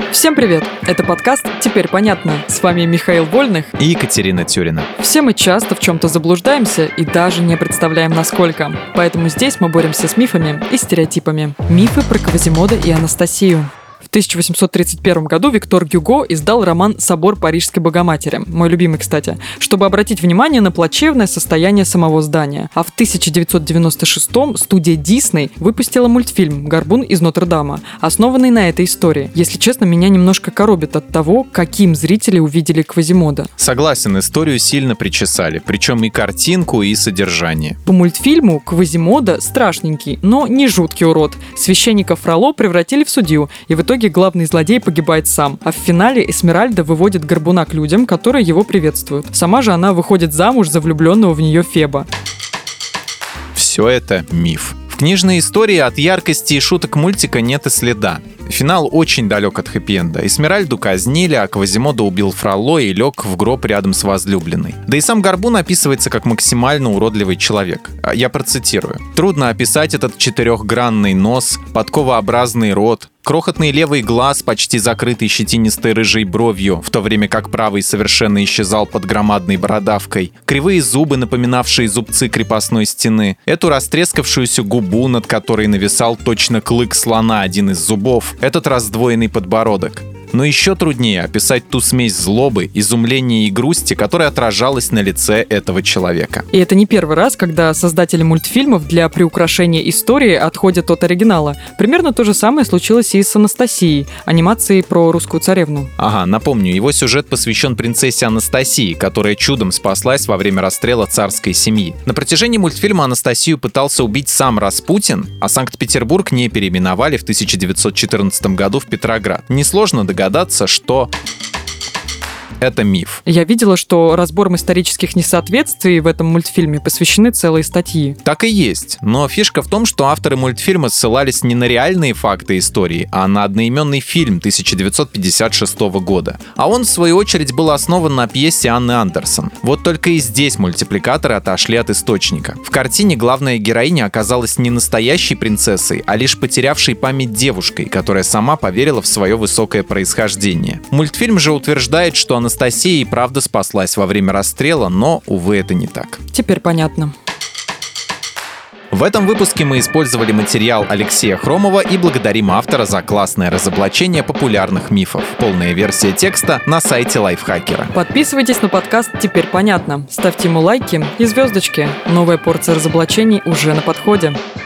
Всем привет! Это подкаст «Теперь понятно». С вами Михаил Вольных и Екатерина Тюрина. Все мы часто в чем-то заблуждаемся и даже не представляем, насколько. Поэтому здесь мы боремся с мифами и стереотипами. Мифы про Квазимода и Анастасию. В 1831 году Виктор Гюго издал роман «Собор Парижской Богоматери», мой любимый, кстати, чтобы обратить внимание на плачевное состояние самого здания. А в 1996-м студия Дисней выпустила мультфильм «Горбун из Нотр-Дама», основанный на этой истории. Если честно, меня немножко коробит от того, каким зрители увидели Квазимода. Согласен, историю сильно причесали, причем и картинку, и содержание. По мультфильму Квазимода страшненький, но не жуткий урод. Священника Фроло превратили в судью, и в итоге главный злодей погибает сам. А в финале Эсмеральда выводит Горбуна к людям, которые его приветствуют. Сама же она выходит замуж за влюбленного в нее Феба. Все это миф. В книжной истории от яркости и шуток мультика нет и следа. Финал очень далек от хэппи-энда. Эсмеральду казнили, а Квазимода убил Фроло и лег в гроб рядом с возлюбленной. Да и сам Горбун описывается как максимально уродливый человек. Я процитирую. «Трудно описать этот четырехгранный нос, подковообразный рот, крохотный левый глаз, почти закрытый щетинистой рыжей бровью, в то время как правый совершенно исчезал под громадной бородавкой, кривые зубы, напоминавшие зубцы крепостной стены, эту растрескавшуюся губу, над которой нависал точно клык слона один из зубов, этот раздвоенный подбородок». Но еще труднее описать ту смесь злобы, изумления и грусти, которая отражалась на лице этого человека. И это не первый раз, когда создатели мультфильмов для приукрашения истории отходят от оригинала. Примерно то же самое случилось и с Анастасией, анимацией про русскую царевну. Ага, напомню, его сюжет посвящен принцессе Анастасии, которая чудом спаслась во время расстрела царской семьи. На протяжении мультфильма Анастасию пытался убить сам Распутин, а Санкт-Петербург не переименовали в 1914 году в Петроград. Несложно догадаться, что это миф. Я видела, что разбором исторических несоответствий в этом мультфильме посвящены целые статьи. Так и есть. Но фишка в том, что авторы мультфильма ссылались не на реальные факты истории, а на одноименный фильм 1956 года. А он, в свою очередь, был основан на пьесе Анны Андерсон. Вот только и здесь мультипликаторы отошли от источника. В картине главная героиня оказалась не настоящей принцессой, а лишь потерявшей память девушкой, которая сама поверила в свое высокое происхождение. Мультфильм же утверждает, что Анастасия и правда спаслась во время расстрела, но, увы, это не так. Теперь понятно. В этом выпуске мы использовали материал Алексея Хромова и благодарим автора за классное разоблачение популярных мифов. Полная версия текста на сайте Лайфхакера. Подписывайтесь на подкаст «Теперь понятно». Ставьте ему лайки и звездочки. Новая порция разоблачений уже на подходе.